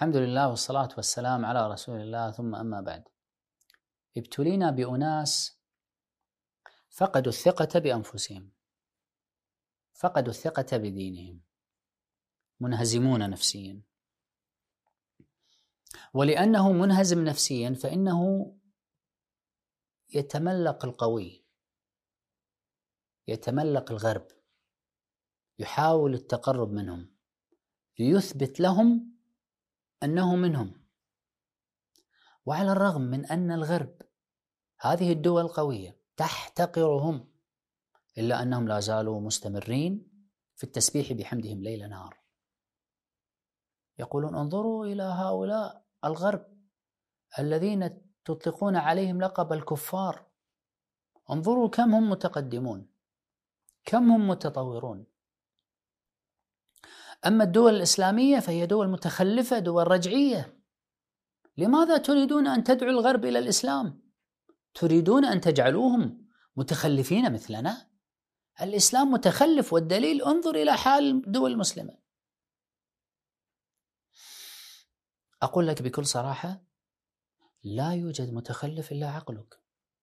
الحمد لله والصلاة والسلام على رسول الله، ثم أما بعد. ابتلينا بأناس فقدوا الثقة بأنفسهم، فقدوا الثقة بدينهم، منهزمون نفسيا. ولأنه منهزم نفسيا فإنه يتملق القوي، يتملق الغرب، يحاول التقرب منهم ليثبت لهم أنه منهم. وعلى الرغم من أن الغرب هذه الدول القوية تحتقرهم، إلا أنهم لا زالوا مستمرين في التسبيح بحمدهم ليل نهار. يقولون انظروا إلى هؤلاء الغرب الذين تطلقون عليهم لقب الكفار، انظروا كم هم متقدمون، كم هم متطورون. أما الدول الإسلامية فهي دول متخلفة، دول رجعية. لماذا تريدون أن تدعوا الغرب إلى الإسلام؟ تريدون أن تجعلوهم متخلفين مثلنا؟ الإسلام متخلف، والدليل انظر إلى حال الدول المسلمة. أقول لك بكل صراحة، لا يوجد متخلف إلا عقلك.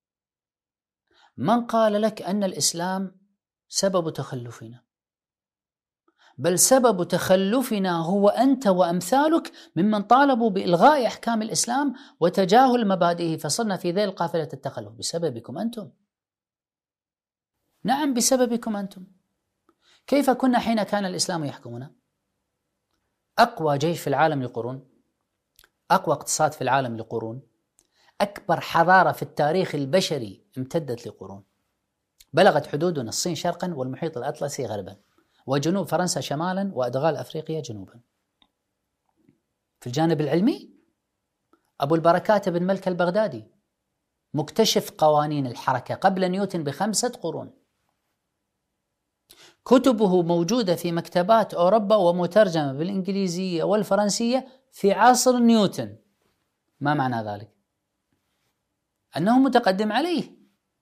من قال لك أن الإسلام سبب تخلفنا؟ بل سبب تخلفنا هو أنت وأمثالك ممن طالبوا بإلغاء أحكام الإسلام وتجاهل مبادئه، فصرنا في ذيل قافلة التخلف بسببكم أنتم. نعم، بسببكم أنتم. كيف كنا حين كان الإسلام يحكمنا؟ أقوى جيش في العالم لقرون، أقوى اقتصاد في العالم لقرون، أكبر حضارة في التاريخ البشري امتدت لقرون، بلغت حدودنا الصين شرقا والمحيط الأطلسي غربا، وجنوب فرنسا شمالا، وأدغال أفريقيا جنوبا. في الجانب العلمي أبو البركات بن ملك البغدادي مكتشف قوانين الحركة قبل نيوتن ب5 قرون، كتبه موجودة في مكتبات أوروبا ومترجمة بالإنجليزية والفرنسية في عصر نيوتن. ما معنى ذلك؟ أنه متقدم عليه.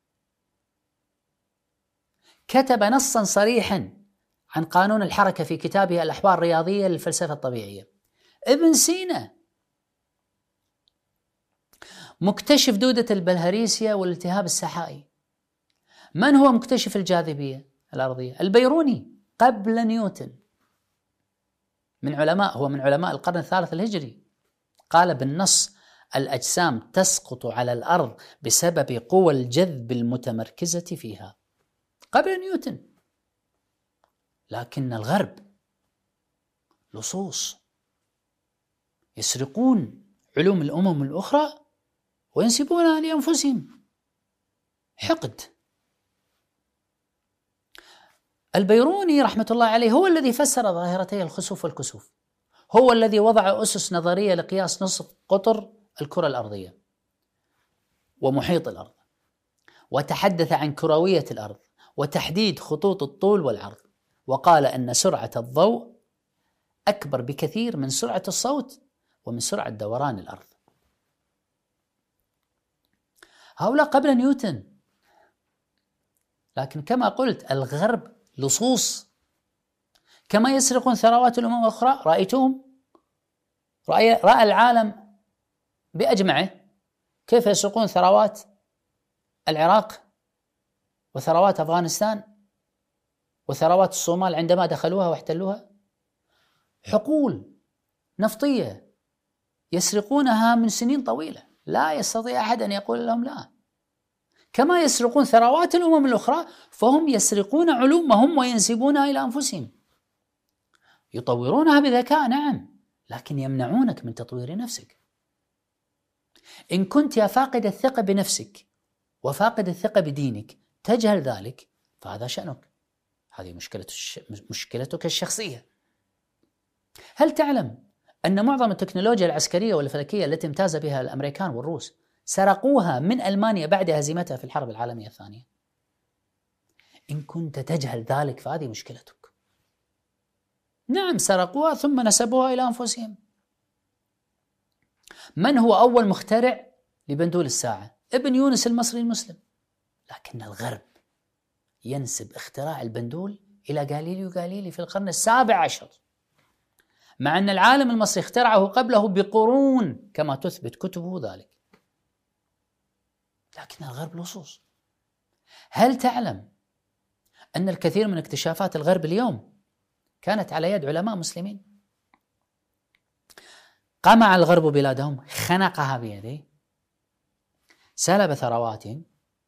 كتب نصا صريحا عن قانون الحركة في كتابه الأحوال الرياضية للفلسفة الطبيعية. ابن سينا مكتشف دودة البلهارسيا والالتهاب السحائي. من هو مكتشف الجاذبية الأرضية؟ البيروني قبل نيوتن، هو من علماء القرن الثالث الهجري. قال بالنص: الأجسام تسقط على الأرض بسبب قوى الجذب المتمركزة فيها، قبل نيوتن. لكن الغرب لصوص يسرقون علوم الأمم الأخرى وينسبونها لأنفسهم. حقد. البيروني رحمة الله عليه هو الذي فسر ظاهرتي الخسوف والكسوف، هو الذي وضع أسس نظرية لقياس نصف قطر الكرة الأرضية ومحيط الأرض، وتحدث عن كروية الأرض وتحديد خطوط الطول والعرض، وقال أن سرعة الضوء أكبر بكثير من سرعة الصوت ومن سرعة دوران الأرض. هؤلاء قبل نيوتن. لكن كما قلت الغرب لصوص، كما يسرقون ثروات الأمم الأخرى. رأيتهم؟ رأى العالم بأجمعه كيف يسرقون ثروات العراق وثروات أفغانستان وثروات الصومال عندما دخلوها واحتلوها. حقول نفطية يسرقونها من سنين طويلة، لا يستطيع أحد أن يقول لهم لا. كما يسرقون ثروات الأمم الأخرى فهم يسرقون علومهم وينسبونها إلى أنفسهم، يطورونها بذكاء، نعم، لكن يمنعونك من تطوير نفسك. إن كنت يا فاقد الثقة بنفسك وفاقد الثقة بدينك تجهل ذلك فهذا شأنك، هذه مشكلتك الشخصية. هل تعلم أن معظم التكنولوجيا العسكرية والفلكية التي امتاز بها الأمريكان والروس سرقوها من ألمانيا بعد هزيمتها في الحرب العالمية الثانية؟ إن كنت تجهل ذلك فهذه مشكلتك. نعم، سرقوها ثم نسبوها إلى أنفسهم. من هو أول مخترع لبندول الساعة؟ ابن يونس المصري المسلم. لكن الغرب ينسب اختراع البندول إلى غاليليو غاليلي في القرن 17. مع أن العالم المصري اخترعه قبله بقرون كما تثبت كتبه ذلك، لكن الغرب لصوص. هل تعلم أن الكثير من اكتشافات الغرب اليوم كانت على يد علماء مسلمين؟ قمع الغرب بلادهم، خنقها بيده، سلب ثرواتهم،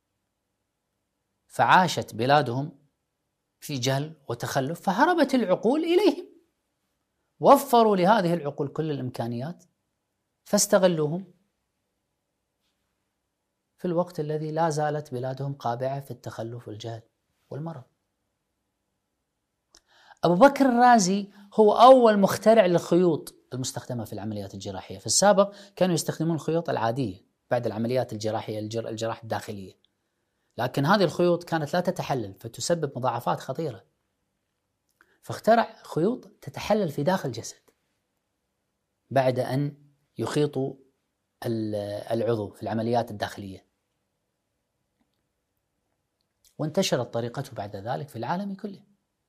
فعاشت بلادهم في جهل وتخلف، فهربت العقول إليهم، وفروا لهذه العقول كل الإمكانيات فاستغلوهم في الوقت الذي لا زالت بلادهم قابعة في التخلف والجهل والمرض. أبو بكر الرازي هو أول مخترع للخيوط المستخدمة في العمليات الجراحية. في السابق كانوا يستخدمون الخيوط العادية بعد العمليات الجراحية، الجراحة الداخلية، لكن هذه الخيوط كانت لا تتحلل فتسبب مضاعفات خطيرة، فاخترع خيوط تتحلل في داخل الجسد بعد أن يخيطوا العضو في العمليات الداخلية، وانتشرت طريقته بعد ذلك في العالم كله.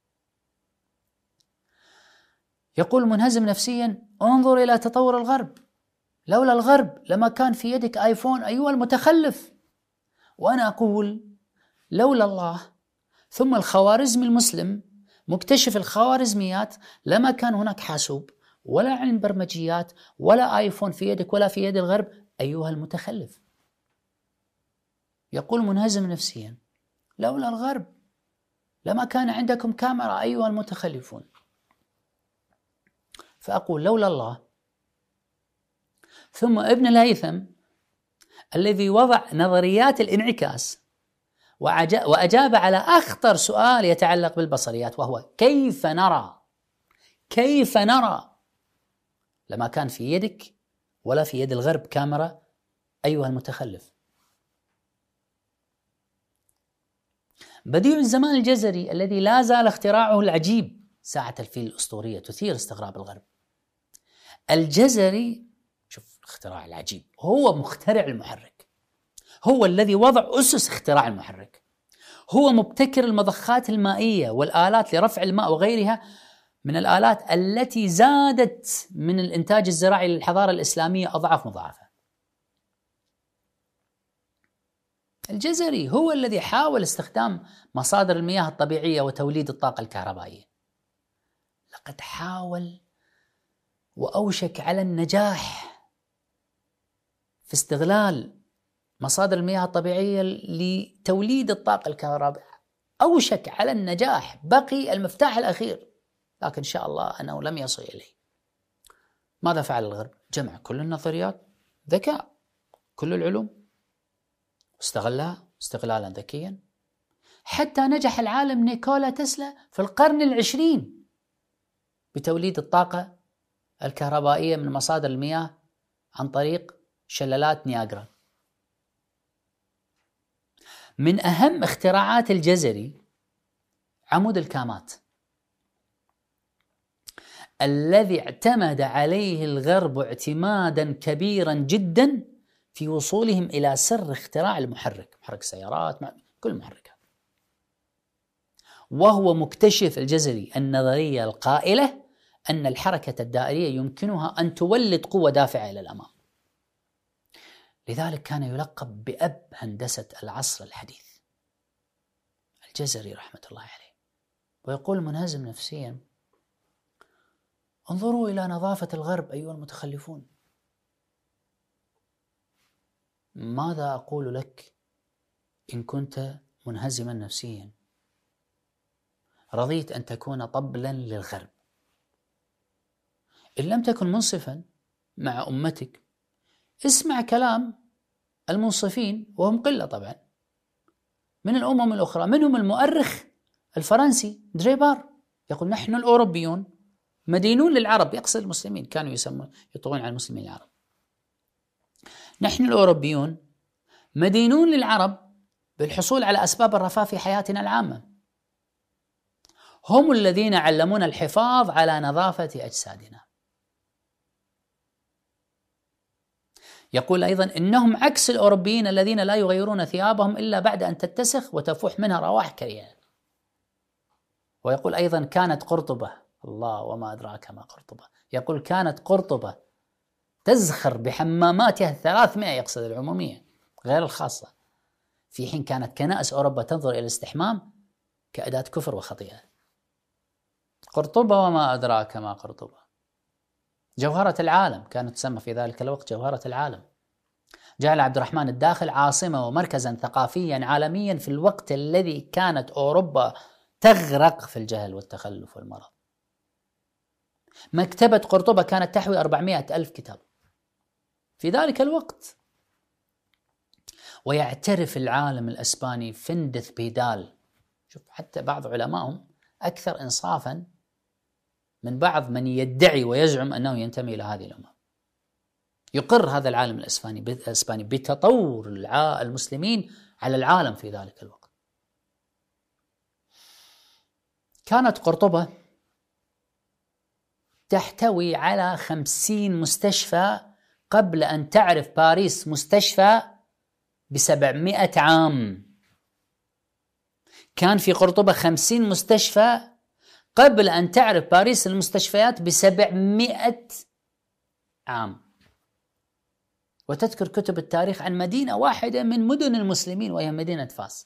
يقول منهزم نفسيا: انظر إلى تطور الغرب، لولا الغرب لما كان في يدك آيفون أيها المتخلف. وأنا أقول لولا الله ثم الخوارزمي المسلم مكتشف الخوارزميات لما كان هناك حاسوب ولا علم برمجيات ولا آيفون في يدك ولا في يد الغرب أيها المتخلف. يقول منهزم نفسيا: لولا الغرب لما كان عندكم كاميرا أيها المتخلفون. فأقول لولا الله ثم ابن الهيثم الذي وضع نظريات الانعكاس وأجاب على أخطر سؤال يتعلق بالبصريات، وهو كيف نرى لما كان في يدك ولا في يد الغرب كاميرا أيها المتخلف. بديع الزمان الجزري الذي لا زال اختراعه العجيب ساعة الفيل الأسطورية تثير استغراب الغرب. الجزري، شوف الاختراع العجيب، هو مخترع المحرك، هو الذي وضع أسس اختراع المحرك، هو مبتكر المضخات المائية والآلات لرفع الماء وغيرها من الآلات التي زادت من الإنتاج الزراعي للحضارة الإسلامية أضعاف مضاعفة. الجزري هو الذي حاول استخدام مصادر المياه الطبيعية وتوليد الطاقة الكهربائية. لقد حاول وأوشك على النجاح في استغلال مصادر المياه الطبيعية لتوليد الطاقة الكهربائية، أوشك على النجاح، بقي المفتاح الأخير، لكن إن شاء الله أنه لم يصل إليه. ماذا فعل الغرب؟ جمع كل النظريات، ذكاء، كل العلوم، واستغلها استغلالا ذكيا، حتى نجح العالم نيكولا تسلا في القرن العشرين بتوليد الطاقة الكهربائية من مصادر المياه عن طريق شلالات نياجرا. من أهم اختراعات الجزري عمود الكامات الذي اعتمد عليه الغرب اعتمادا كبيرا جدا في وصولهم إلى سر اختراع المحرك، محرك سيارات، كل المحركات. وهو مكتشف الجزري النظرية القائلة أن الحركة الدائرية يمكنها أن تولد قوة دافعة إلى الأمام. لذلك كان يلقب بأب هندسة العصر الحديث الجزري رحمة الله عليه. ويقول منهزم نفسيا: انظروا إلى نظافة الغرب أيها المتخلفون. ماذا أقول لك إن كنت منهزما نفسيا رضيت أن تكون طبلا للغرب؟ إن لم تكن منصفا مع أمتك اسمع كلام المنصفين، وهم قلة طبعا من الأمم الأخرى، منهم المؤرخ الفرنسي دريبار، يقول: نحن الأوروبيون مدينون للعرب، يقصد المسلمين، كانوا يطغون على المسلمين العرب. نحن الأوروبيون مدينون للعرب بالحصول على أسباب الرفاه في حياتنا العامة، هم الذين علمونا الحفاظ على نظافة أجسادنا. يقول أيضا: إنهم عكس الأوروبيين الذين لا يغيرون ثيابهم إلا بعد أن تتسخ وتفوح منها روائح كريهة. ويقول أيضا: كانت قرطبة الله وما أدراك ما قرطبة. يقول كانت قرطبة تزخر بحماماتها 300، يقصد العمومية غير الخاصة، في حين كانت كنائس أوروبا تنظر إلى الاستحمام كأداة كفر وخطيئة. قرطبة وما أدراك ما قرطبة. جوهرة العالم كانت تسمى في ذلك الوقت جوهرة العالم. جعل عبد الرحمن الداخل عاصمة ومركزا ثقافيا عالميا في الوقت الذي كانت أوروبا تغرق في الجهل والتخلف والمرض. مكتبة قرطبة كانت تحوي 400,000 كتاب في ذلك الوقت. ويعترف العالم الأسباني فندث بيدال، شوف حتى بعض علمائهم أكثر إنصافا من بعض من يدعي ويزعم أنه ينتمي إلى هذه الأمة. يقر هذا العالم الأسباني بتطور المسلمين على العالم في ذلك الوقت. كانت قرطبة تحتوي على 50 مستشفى قبل أن تعرف باريس مستشفى ب700 عام. كان في قرطبة 50 مستشفى قبل أن تعرف باريس المستشفيات ب700 عام. وتذكر كتب التاريخ عن مدينة واحدة من مدن المسلمين وهي مدينة فاس،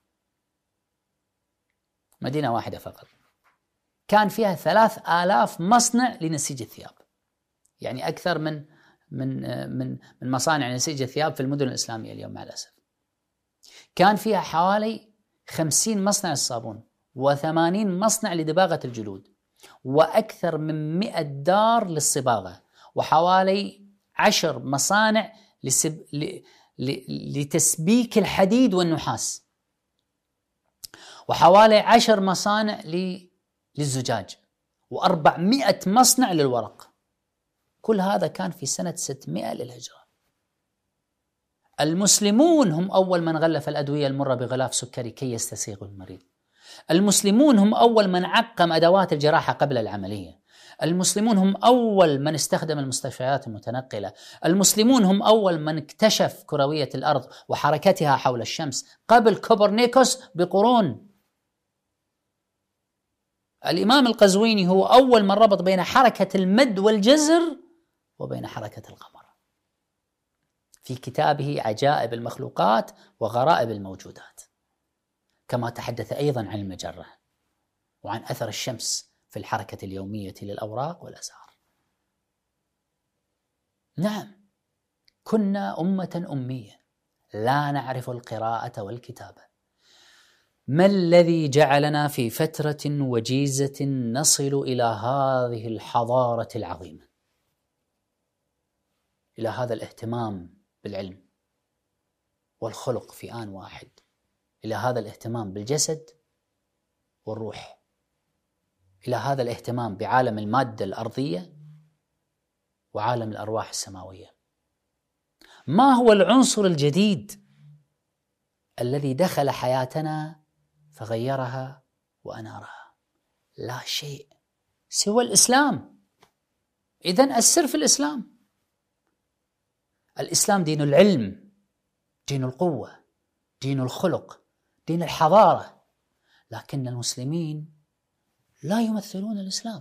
مدينة واحدة فقط كان فيها 3000 مصنع لنسيج الثياب، يعني أكثر من مصانع نسيج الثياب في المدن الإسلامية اليوم مع الأسف. كان فيها حوالي 50 مصنع للصابون و80 مصنع لدباغة الجلود وأكثر من 100 دار للصباغة وحوالي 10 مصانع لتسبيك الحديد والنحاس وحوالي 10 مصانع للزجاج و400 مصنع للورق. كل هذا كان في سنة 600 للهجرة. المسلمون هم أول من غلف الأدوية المرة بغلاف سكري كي يستسيغوا المريض. المسلمون هم أول من عقم أدوات الجراحة قبل العملية. المسلمون هم أول من استخدم المستشفيات المتنقلة. المسلمون هم أول من اكتشف كروية الأرض وحركتها حول الشمس قبل كوبرنيكوس بقرون. الإمام القزويني هو أول من ربط بين حركة المد والجزر وبين حركة القمر في كتابه عجائب المخلوقات وغرائب الموجودات، كما تحدث أيضا عن المجرة وعن أثر الشمس في الحركة اليومية للأوراق والأزهار. نعم، كنا أمة أمية لا نعرف القراءة والكتابة. ما الذي جعلنا في فترة وجيزة نصل إلى هذه الحضارة العظيمة، إلى هذا الاهتمام بالعلم والخلق في آن واحد، إلى هذا الاهتمام بالجسد والروح، إلى هذا الاهتمام بعالم المادة الأرضية وعالم الأرواح السماوية؟ ما هو العنصر الجديد الذي دخل حياتنا فغيرها وأنارها؟ لا شيء سوى الإسلام. إذن السر في الإسلام. الإسلام دين العلم، دين القوة، دين الخلق، دين الحضارة. لكن المسلمين لا يمثلون الإسلام.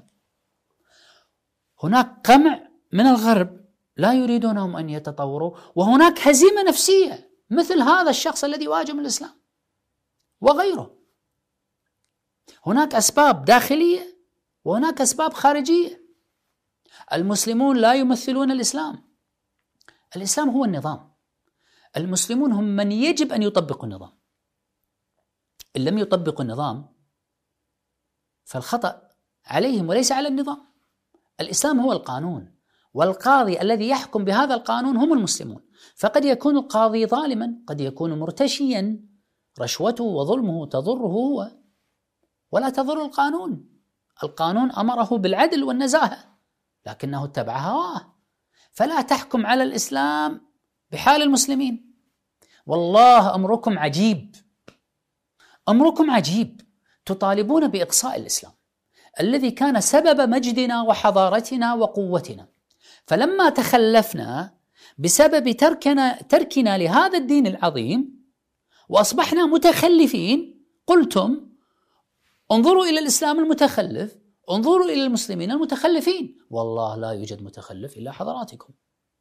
هناك قمع من الغرب لا يريدونهم أن يتطوروا، وهناك هزيمة نفسية مثل هذا الشخص الذي واجه الإسلام وغيره. هناك أسباب داخلية وهناك أسباب خارجية. المسلمون لا يمثلون الإسلام. الإسلام هو النظام. المسلمون هم من يجب أن يطبقوا النظام. إن لم يطبقوا النظام فالخطأ عليهم وليس على النظام. الإسلام هو القانون، والقاضي الذي يحكم بهذا القانون هم المسلمون. فقد يكون القاضي ظالما، قد يكون مرتشيا، رشوته وظلمه تضره هو ولا تضر القانون. القانون أمره بالعدل والنزاهة لكنه اتبع هواه. فلا تحكم على الإسلام بحال المسلمين. والله أمركم عجيب، أمركم عجيب. تطالبون بإقصاء الإسلام الذي كان سبب مجدنا وحضارتنا وقوتنا، فلما تخلفنا بسبب تركنا لهذا الدين العظيم وأصبحنا متخلفين، قلتم انظروا إلى الإسلام المتخلف انظروا إلى المسلمين المتخلفين، والله لا يوجد متخلف إلا حضراتكم.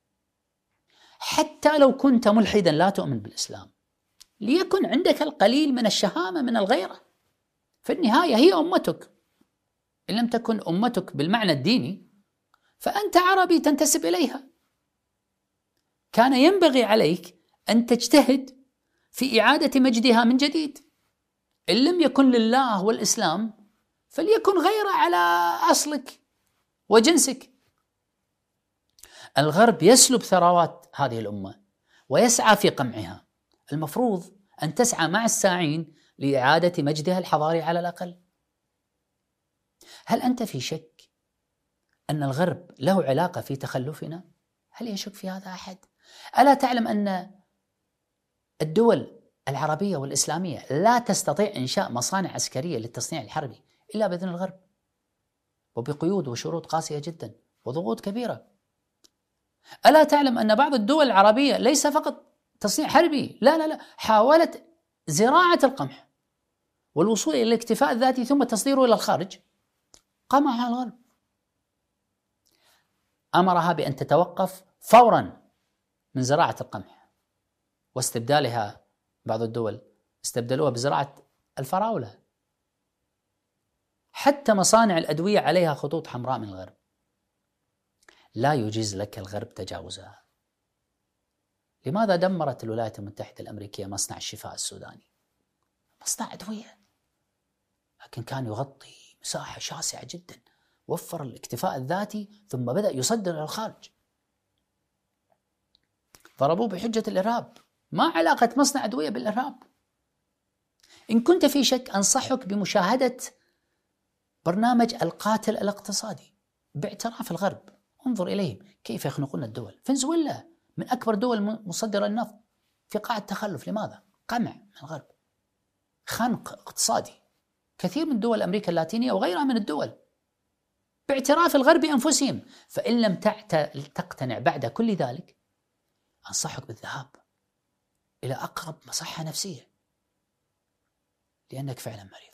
حتى لو كنت ملحدا لا تؤمن بالإسلام، ليكن عندك القليل من الشهامة من الغيرة. في النهاية هي أمتك، إن لم تكن أمتك بالمعنى الديني فأنت عربي تنتسب إليها. كان ينبغي عليك أن تجتهد في إعادة مجدها من جديد. إن لم يكن لله والإسلام فليكن غير على أصلك وجنسك. الغرب يسلب ثروات هذه الأمة ويسعى في قمعها، المفروض أن تسعى مع الساعين لإعادة مجدها الحضاري على الأقل. هل أنت في شك أن الغرب له علاقة في تخلفنا؟ هل يشك في هذا أحد؟ ألا تعلم أن الدول العربية والإسلامية لا تستطيع إنشاء مصانع عسكرية للتصنيع الحربي إلا بإذن الغرب، وبقيود وشروط قاسية جدا وضغوط كبيرة. ألا تعلم أن بعض الدول العربية ليس فقط تصنيع حربي، لا حاولت زراعة القمح والوصول إلى الاكتفاء الذاتي ثم تصديره إلى الخارج، قمعها الغرب، أمرها بأن تتوقف فورا من زراعة القمح واستبدالها. بعض الدول استبدلوها بزراعة الفراولة. حتى مصانع الأدوية عليها خطوط حمراء من الغرب. لا يجيز لك الغرب تجاوزها. لماذا دمرت الولايات المتحدة الأمريكية مصنع الشفاء السوداني؟ مصنع أدوية، لكن كان يغطي مساحة شاسعة جدا، وفر الاكتفاء الذاتي ثم بدأ يصدر إلى الخارج. ضربوه بحجة الإرهاب. ما علاقة مصنع أدوية بالإرهاب؟ إن كنت في شك أنصحك بمشاهدة برنامج القاتل الاقتصادي باعتراف الغرب. انظر إليهم كيف يخنقون الدول. فنزويلا من أكبر دول مصدرة النفط في قاع التخلف. لماذا؟ قمع من الغرب، خنق اقتصادي. كثير من دول أمريكا اللاتينية وغيرها من الدول باعتراف الغرب أنفسهم. فإن لم تقتنع بعد كل ذلك أنصحك بالذهاب إلى أقرب مصحة نفسية، لأنك فعلا مريض.